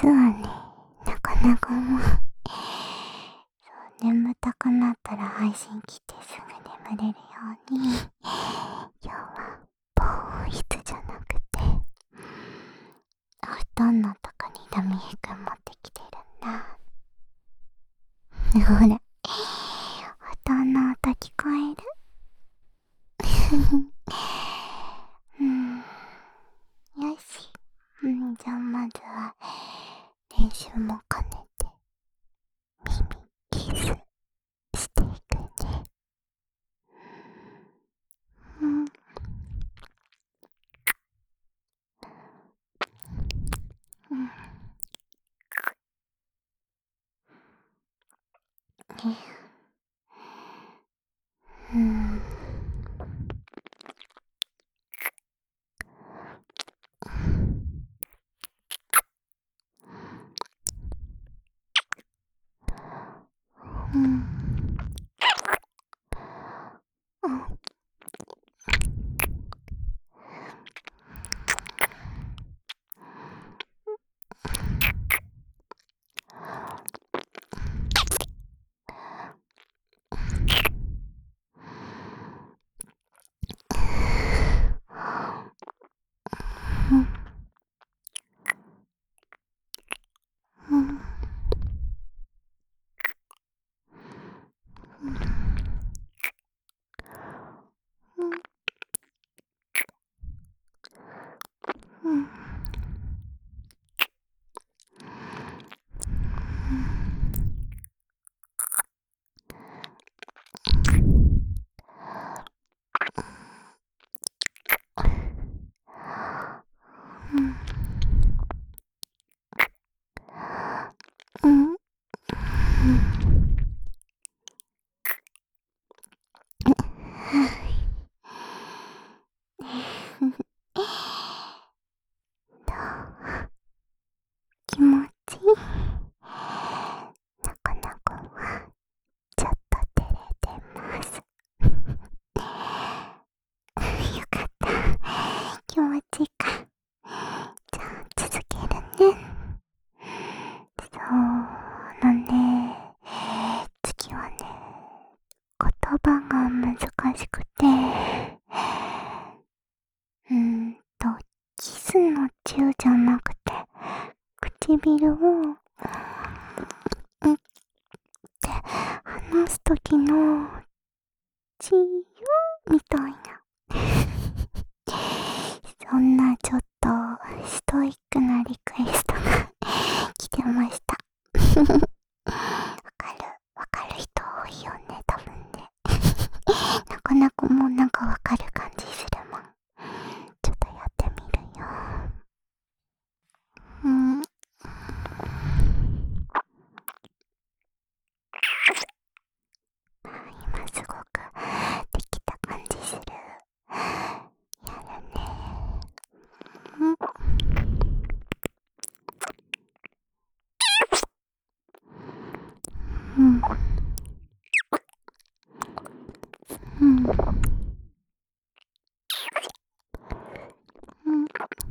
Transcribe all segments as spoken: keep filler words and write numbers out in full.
実はね、なかなかもうそう眠たくなったら配信来てすぐ眠れるように今日は防音室じゃなくてお布団のとこにドミエくん持ってきてるんだ。ほら、お布団の音聞こえる？うん、よし、うん、じゃあまずは練習も兼ねて耳キスしていくね。うん、うん、うん、うん、うん、うん、うん、うん、気持ちいい。なかなかはちょっと照れてます。よかった。気持ちいいか。じゃあ続けるね。そうだね。次はね、言葉が難しくて、うーんと、キスのチューじゃなくて、唇を、うんって話すときの、チーユみたいな。そんなちょっとストイックなリクエストが来てました。わかる、わかる人多いよね、多分ね。なかなかもうなんかわかる感じするもん。ちょっとやってみるよ。うん。今すごくできた感じする。やるね。うん。うん。うん。うん。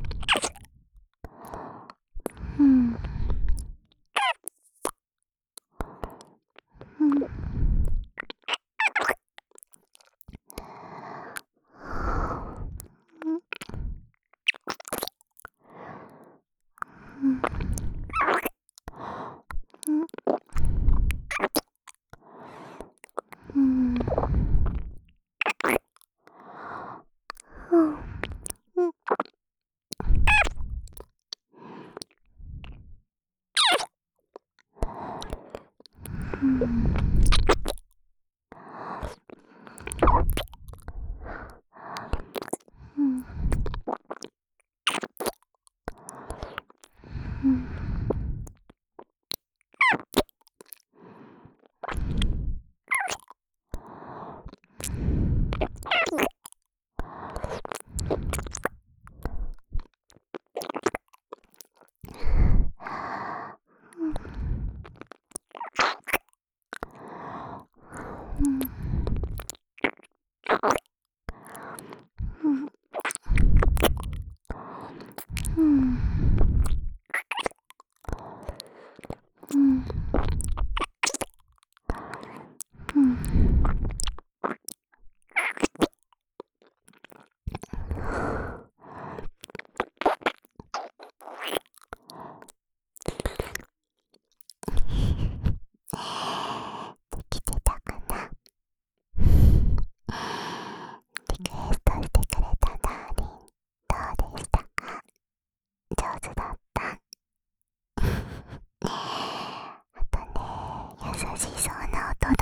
うん。うん。うん。うん。うん。うん。うん。うん。うん。うん。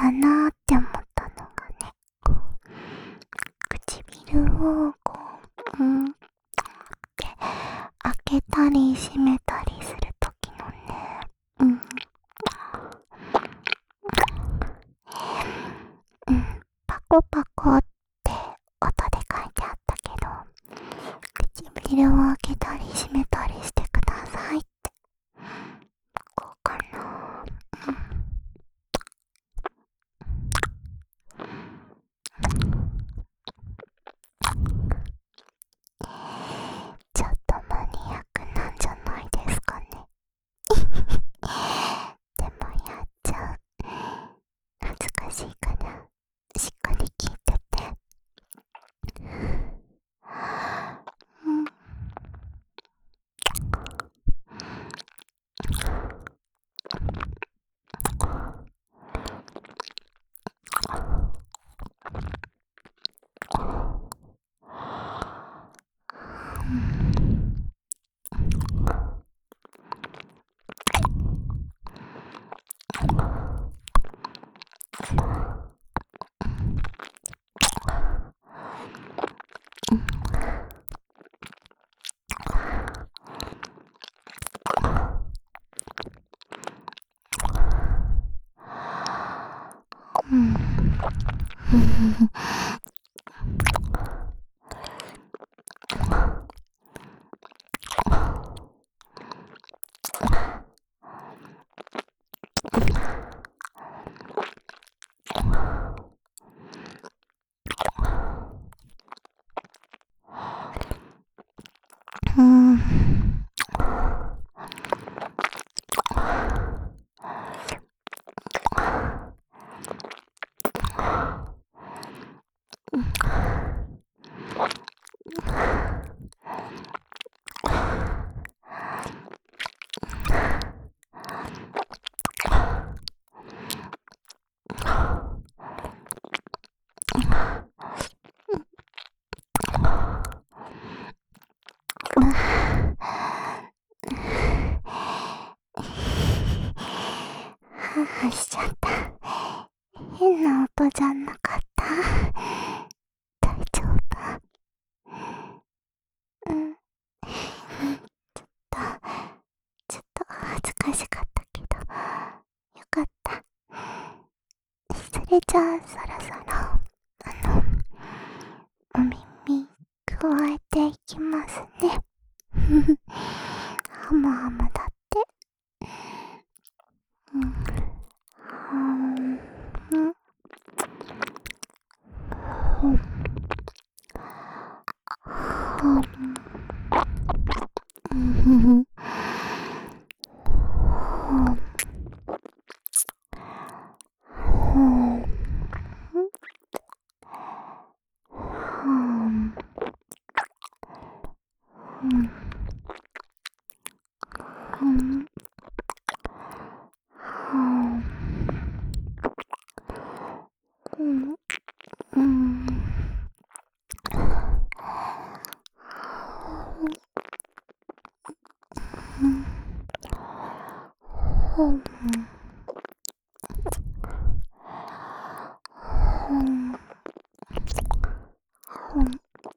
だなーって思ったのがね、こう唇をこううんって開けたり閉めたりするときのね、うんうんパコパコって音で書いてあったけど、唇を開けたり閉めたりしてくださいって、こうかな。ちょっとマニアックなんじゃないですかね。でもやっちゃう。恥ずかしいからしっかり聞いてて。うんうんうんはぁしちゃった。変な音じゃなかった？大丈夫？うん。ちょっと、ちょっと恥ずかしかったけど、よかった。それじゃあ、そろそろ、あの、お耳、加えていきますね。はむはむだって。うん。はん、うん。ほん。はん。うん。はん。ほん。はん。うん。うん。はん。うん。うん。うん。ほん。ほん。ほん。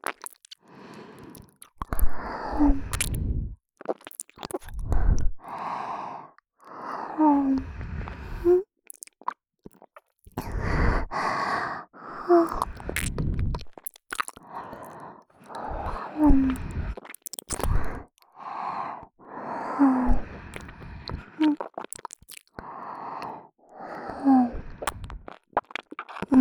ほん。ほん。ほん。うん。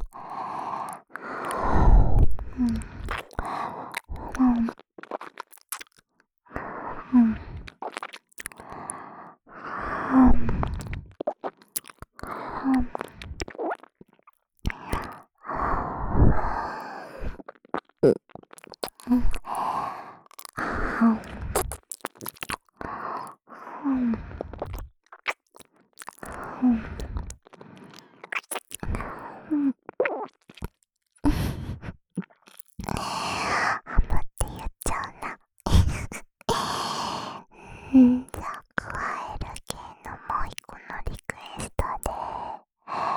うん。ハムって言っちゃうな。うん、じゃあ加える系のもう一個のリクエストで、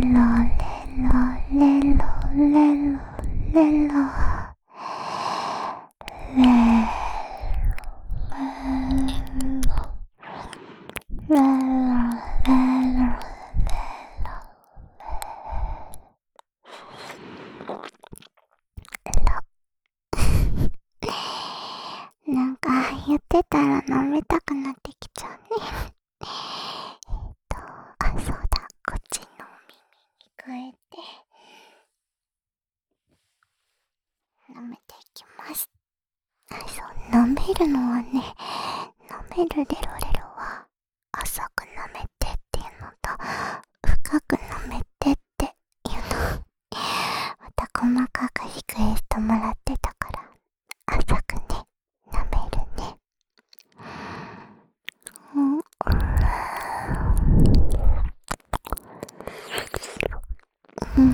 なんか言ってたら飲めたくなってきちゃうね。えっと、あ、そうだ、こっちの耳に変えて舐めていきます。あ、そう、舐めるのはね、舐めるレロレロは浅く舐めてっていうのと深く舐めてっていうのまた細かくリクエストもらってたから浅くね舐めるね。うんうん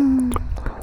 ん。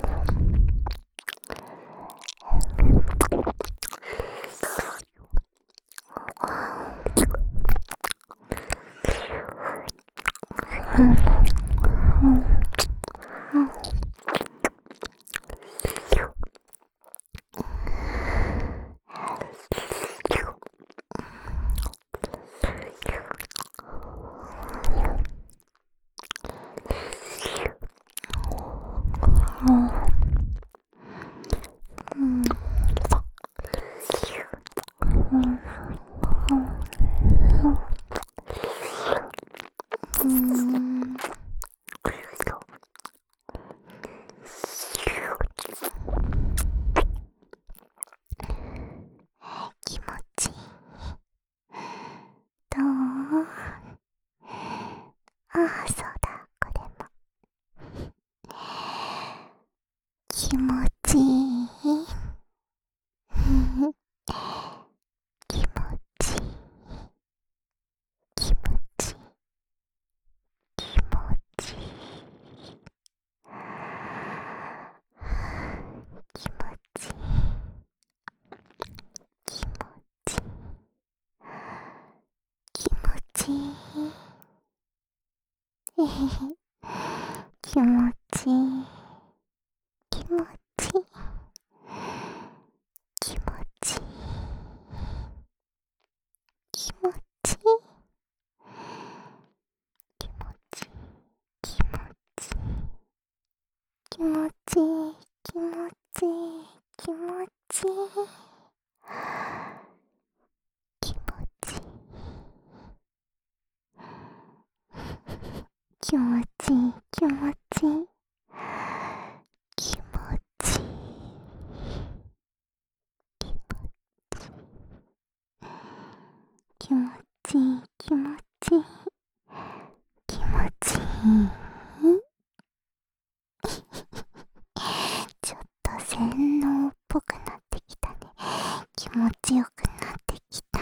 気持ちいい。どう？ああ、そうだ、これも。気持ちいい。気持ちいい。気持ちいい。気持ちいい。気持ちいい。気持ちいい。気持ちいい。えへへ。気持ちいい。気持ちいい。気持ちいい。気持ちいい。気持ちいい。気持ちいい。気持ちいい。気持ちいい。気持ちいい。気持ちいい。気持ちいい。気持ちいい。気持ちいい。気持ちいい。気持ちいい。気持ちいい。ちょっと洗脳っぽくなってきたね。気持ちよくなってきた。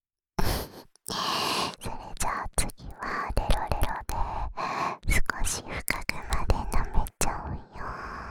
それじゃあ次はレロレロで少し深くまで舐めちゃうよ。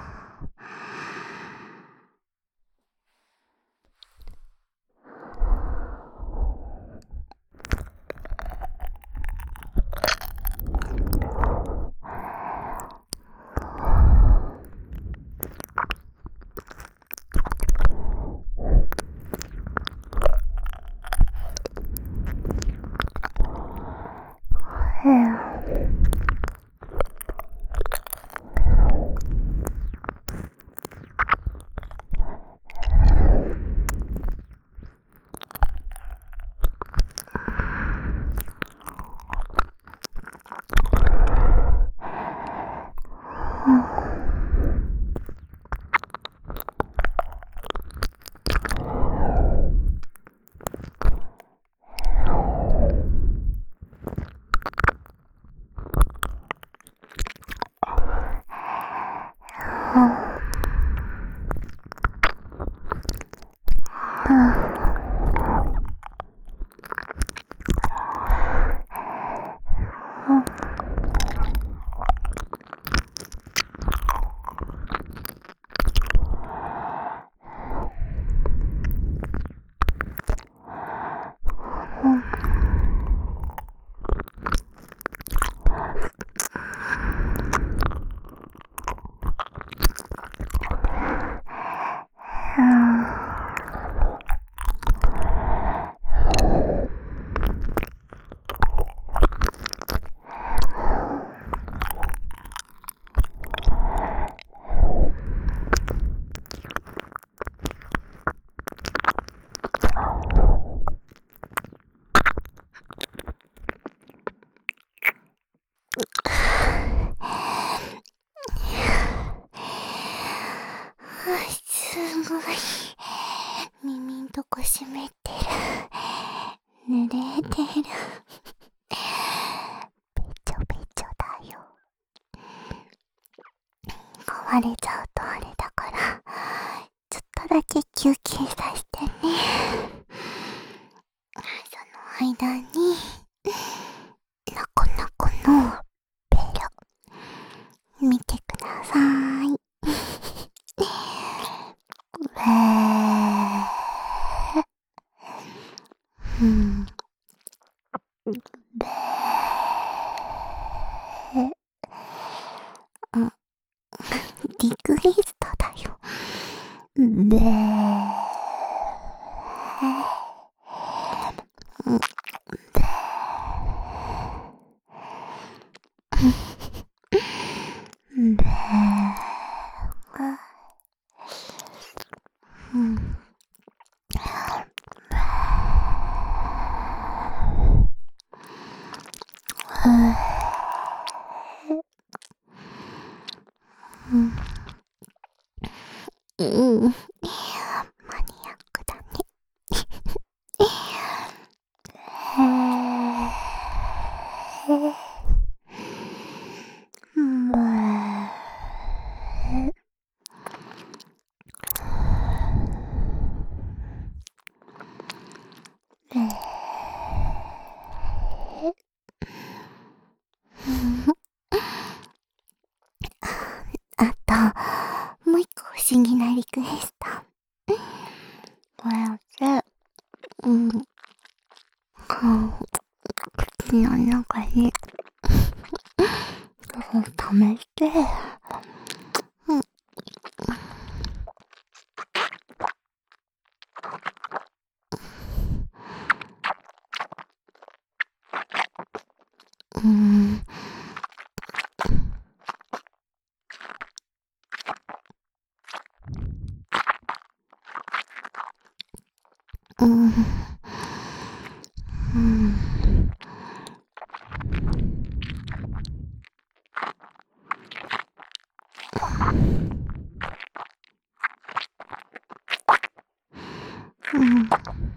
すごい。耳んとこ湿ってる。濡れてる。べちょべちょだよ。壊れちゃうとあれだから、ちょっとだけ休憩させてね。その間に、なこなこのベロ、見てください。 べーうん。うん。マニアックだね。へー。うん。あと、もう一個不思議なリクエスト。こうやって、うん、口の中に、溜めて、うん、うん、うん、うん。うん。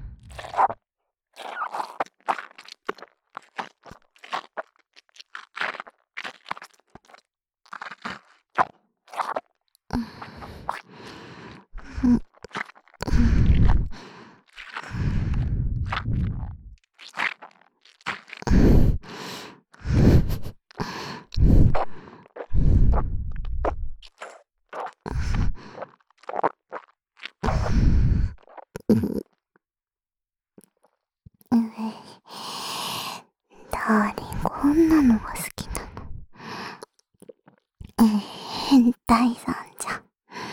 ダーリン、こんなのが好きなの。えー、変態さんじゃん。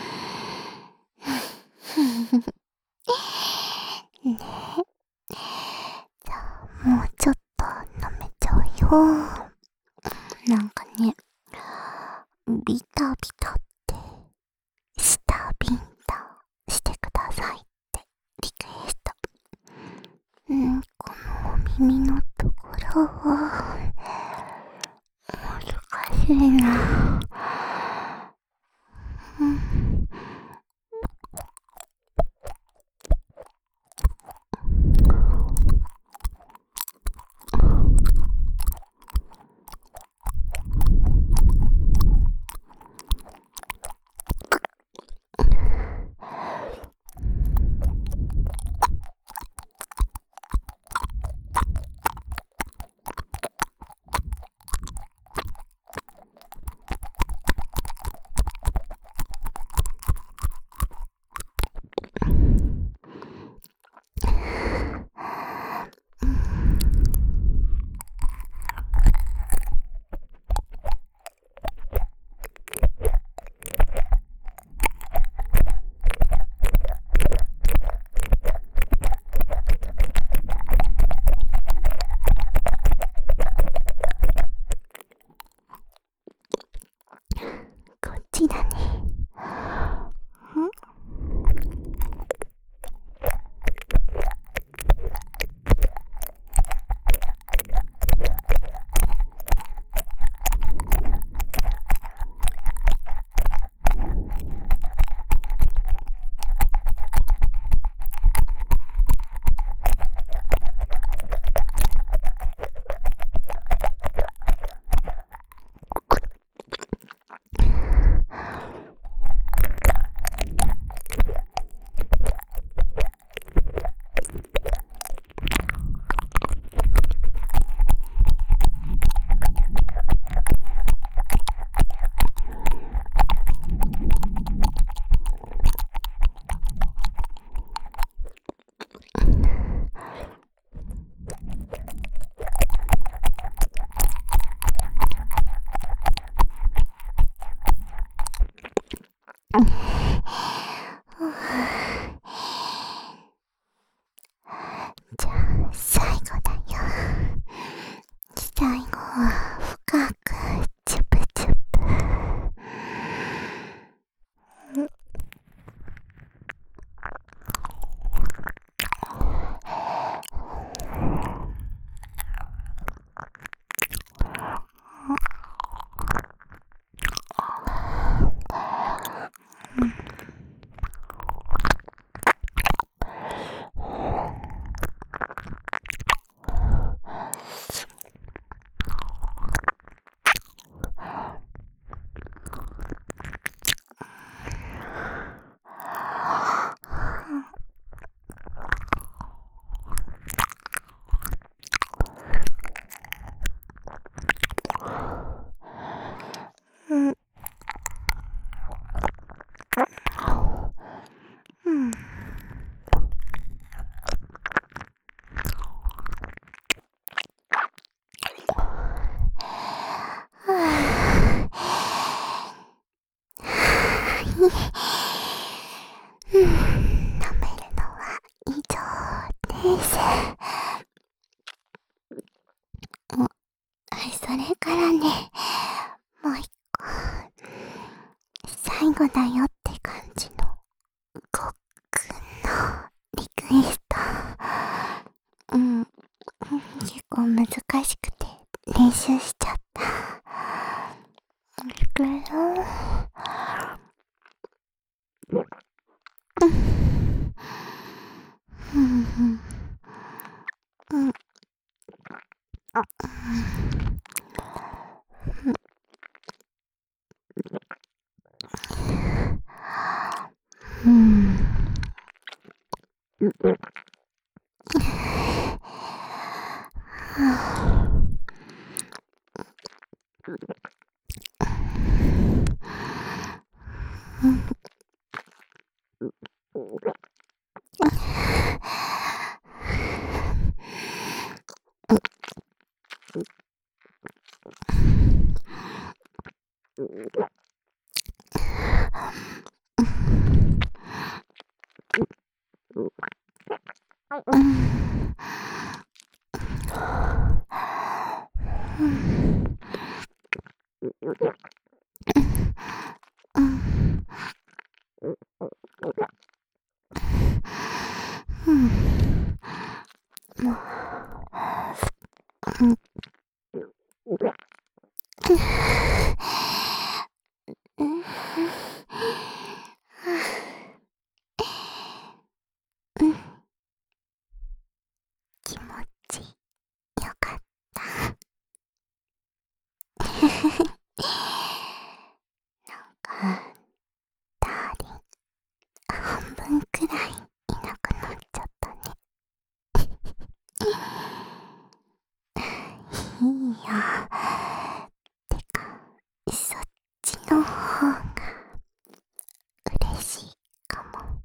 ねえ。じゃあ、もうちょっと舐めちゃうよ。なんかね、ビタビタってしたビンタしてくださいってリクエスト。うん、この耳のところを難しいな。うん。こっちだね。じゃあ最後だよ。最後は深く後だよって感じのごっくんのリクエスト。うん、結構難しくて練習しちゃった。いくよ。うんうんうんうん。気持ちよかった。なんかダーリン半分くらいいなくなっちゃったね。いいよ。てかそっちの方が嬉しいかも。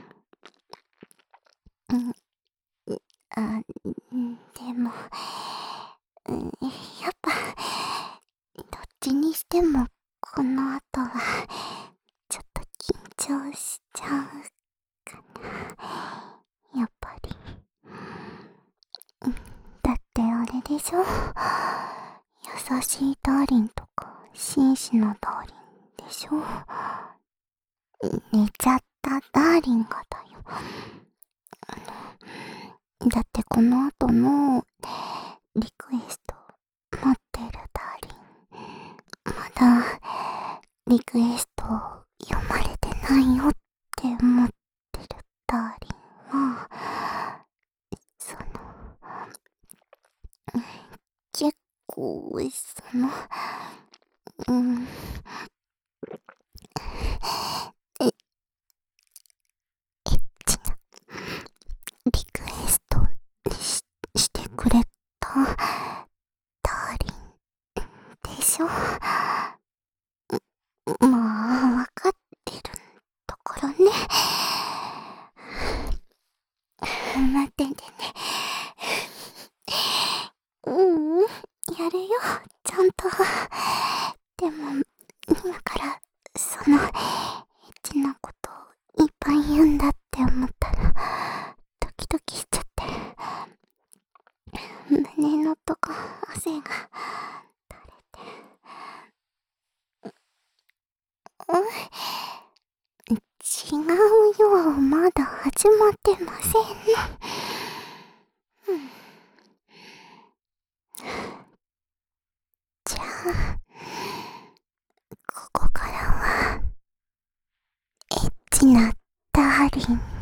うんあでも、うん、やっぱどっちにしてもこの後はちょっと緊張しちゃうかな。やっぱり。だってあれでしょ、優しいダーリンとか紳士なダーリンでしょ。寝ちゃったダーリンがだよ。あのだってこの後のリクエスト待ってるダーリン、まだリクエスト読まれてないよって思ってるダーリンは、その結構そのうんえエッチなリクエストし、してくれたダーリンでしょ。まあわかってるところね。待っててね。うんやるよちゃんと。でも今からそのエッチなことをいっぱい言うんだって思ったらドキドキしちゃって、胸のとこ汗が垂れて、うん、違うよ、まだ始まってません。うん、じゃあここからはエッチなダーリン